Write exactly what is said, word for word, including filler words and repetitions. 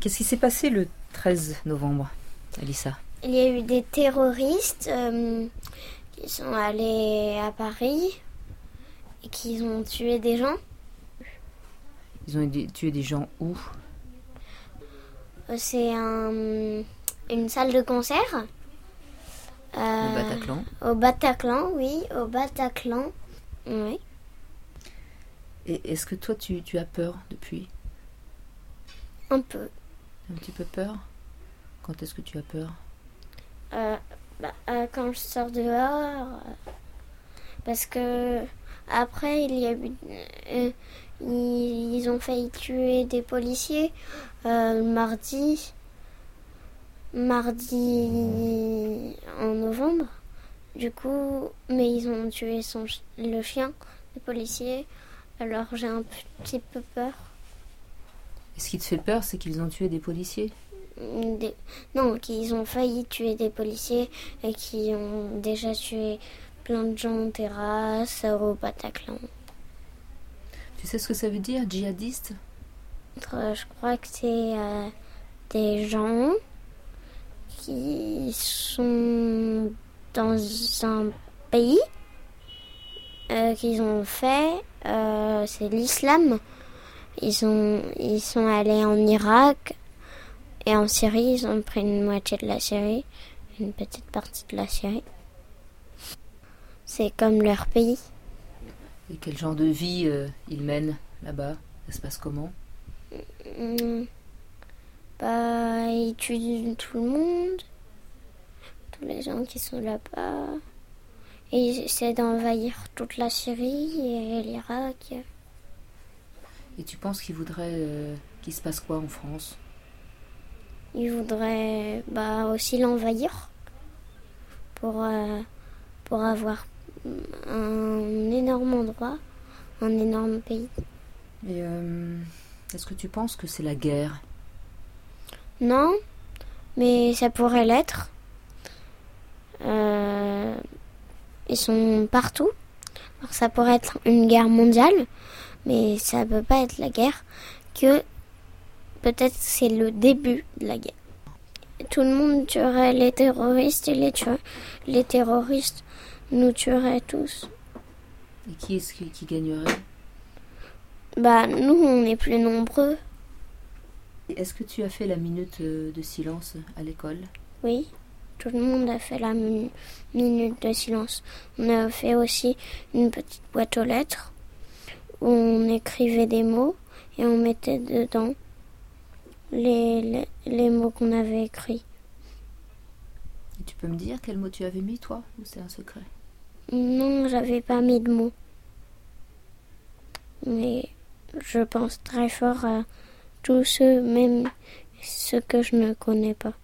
Qu'est-ce qui s'est passé le treize novembre, Alissa? Il y a eu des terroristes euh, qui sont allés à Paris et qui ont tué des gens. Ils ont tué des gens où? C'est un, une salle de concert. Euh, au Bataclan. Au Bataclan, oui, au Bataclan. Oui. Et est-ce que toi, tu, tu as peur depuis? Un peu. Un petit peu peur? Quand est-ce que tu as peur? euh, bah, euh, Quand je sors dehors. Euh, parce que après, il y a eu... Euh, ils, ils ont failli tuer des policiers euh, mardi. Mardi en novembre. Du coup, mais ils ont tué son, le chien des policiers. Alors j'ai un petit peu peur. Et ce qui te fait peur, c'est qu'ils ont tué des policiers? Des... Non, qu'ils ont failli tuer des policiers et qui ont déjà tué plein de gens en terrasse au Bataclan. Tu sais ce que ça veut dire, djihadiste? Je crois que c'est euh, des gens qui sont dans un pays euh, qu'ils ont fait, euh, c'est l'islam. Ils sont, ils sont allés en Irak et en Syrie, ils ont pris une moitié de la Syrie, une petite partie de la Syrie. C'est comme leur pays. Et quel genre de vie euh, ils mènent là-bas? Ça se passe comment? Mmh. Bah, ils tuent tout le monde, tous les gens qui sont là-bas. Et ils essaient d'envahir toute la Syrie et l'Irak. Et tu penses qu'ils voudraient euh, qu'il se passe quoi en France? Ils voudraient bah, aussi l'envahir pour, euh, pour avoir un énorme endroit, un énorme pays. Et euh, est-ce que tu penses que c'est la guerre? Non, mais ça pourrait l'être. Euh, ils sont partout. Alors ça pourrait être une guerre mondiale, mais ça peut pas être la guerre. Que peut-être c'est le début de la guerre. Tout le monde tuerait les terroristes et les, tuer, les terroristes nous tueraient tous. Et qui est-ce qui, qui gagnerait? Bah nous on est plus nombreux. Est-ce que tu as fait la minute de silence à l'école? Oui, tout le monde a fait la min- minute de silence. On a fait aussi une petite boîte aux lettres où on écrivait des mots et on mettait dedans les, les, les mots qu'on avait écrits. Et tu peux me dire quel mot tu avais mis, toi, ou c'est un secret? Non, j'avais pas mis de mots. Mais je pense très fort à tous ceux, même ceux que je ne connais pas.